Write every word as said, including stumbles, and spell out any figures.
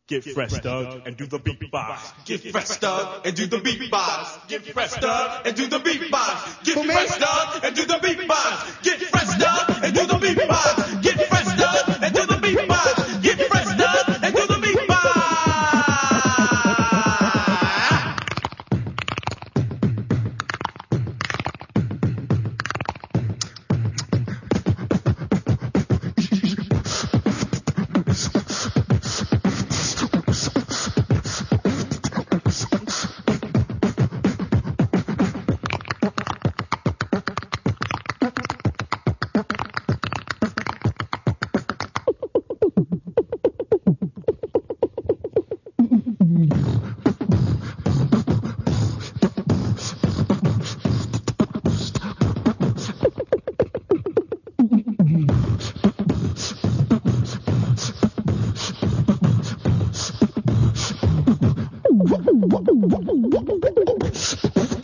Get fresh, Doug, and do the beatbox. Get fresh, Doug, and do the beatbox. Get fresh, Doug, and do the beatbox. Get fresh, Doug, and do the beatbox. Get fresh, Doug, and do the beatbox. Get fresh, Doug, and do the beatbox. Get fresh, Doug, and do the beatbox. What?